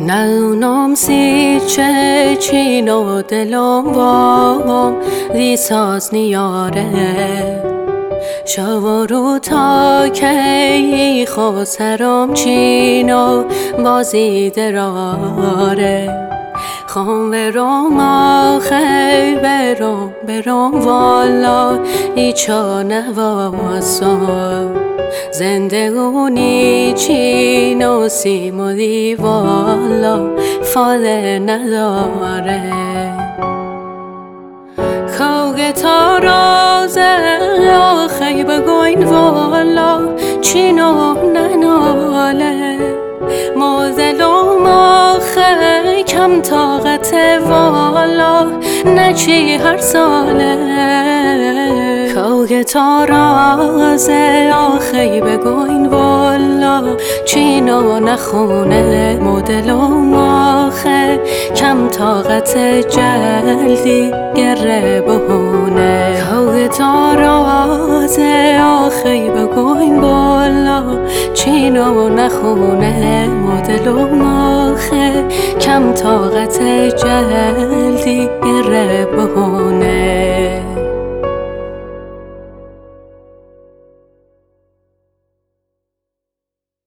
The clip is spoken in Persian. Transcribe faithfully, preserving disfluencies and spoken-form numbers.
نونم سی چه چین و دلم وام لیساز نیاره شو رو تا کی خو سرم چین و بازی دراره خوام برم آخی برم برم والا ایچا نواسم زندگونی چین و سیم و دیوالا فاله نداره خوگه تا رازه آخی بگوین والا چین و نناله موزلوم آخی کم طاقت والا نچی هر ساله خوگه تا رازه آخی بگوین والا چینو نخونه مدلوم آخی کم طاقت جلدی گره بهونه خوگه تا رازه آخی بگوین والا چینو نخونه مدلوم آخی کم طاقت جلدی گره بهونه